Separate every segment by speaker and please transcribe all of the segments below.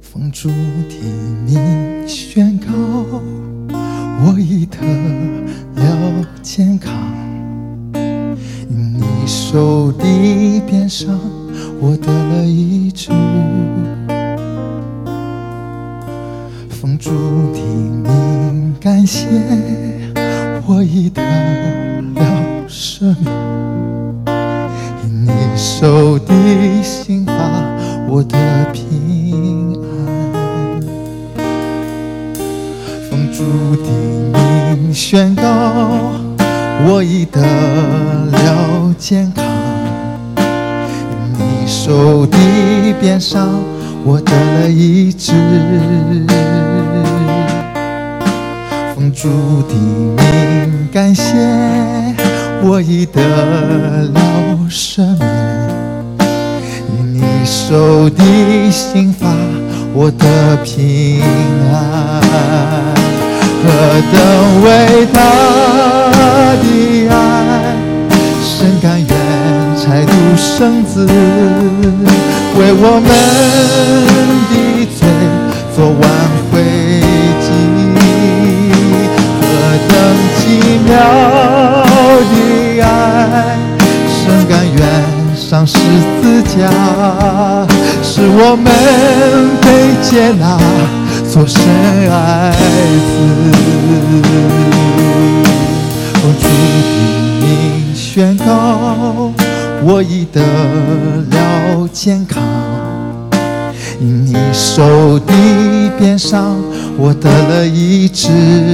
Speaker 1: 奉主提名宣告，我已得了健康。因你手的鞭伤，我得了医治。奉主提名感谢，我已得了赦免。因你手的刑罚，我得平安。奉主的名宣告，我已得了健康。因你手的鞭伤，我得了医治。奉主的名感谢，我已得了赦免。因你手的刑罚，我得平安。何等伟大的爱，神甘愿拆独生子，为我们的罪做挽回祭。何等奇妙的爱，神甘愿上十字架，使我们被接纳做神爱子。奉主的名宣告，我已得了健康。因你手的鞭伤，我得了医治。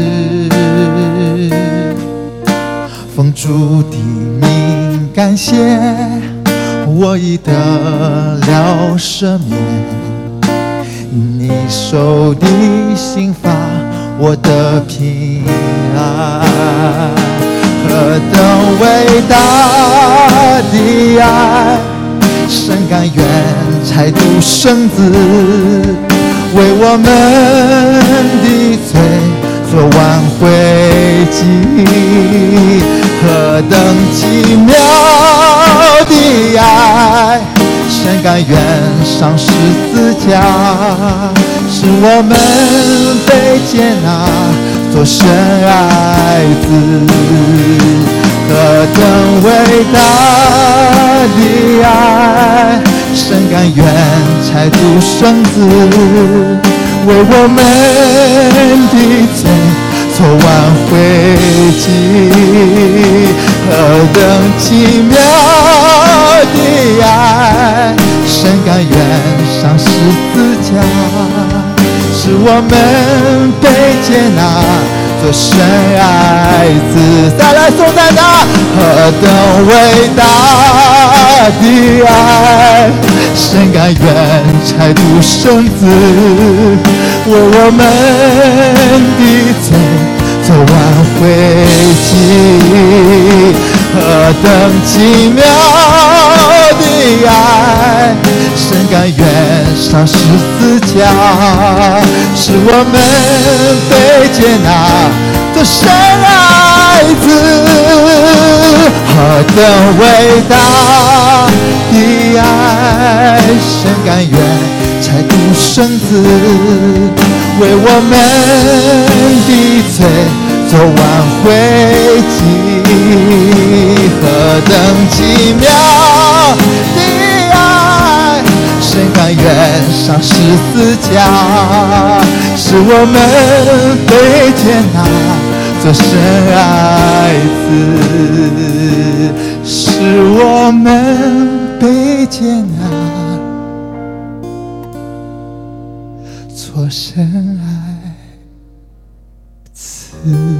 Speaker 1: 奉主的名感谢，我已得了赦免。因你手的刑罚，我得平安。何等伟大的爱，神甘愿拆独生子，为我们的罪做挽回祭。何等奇妙的爱，神甘愿上十字架，使我们被接纳做神爱子。何等伟大的爱，神甘愿拆独生子，为我们的罪做挽回祭。何等奇妙的爱，神甘愿上十字架，使我们被接纳做神爱子。再来颂赞他，何等伟大的爱，神甘愿拆独生子，为我们的罪做挽回祭。何等奇妙的爱，神甘愿上十字架，使我们被接纳做神爱子。何等伟大的爱，神甘愿拆独生子，为我们的罪做挽回祭。何等奇妙的爱，神甘愿上十字架，使我们被接纳做神爱子，使我们被接纳做神爱子。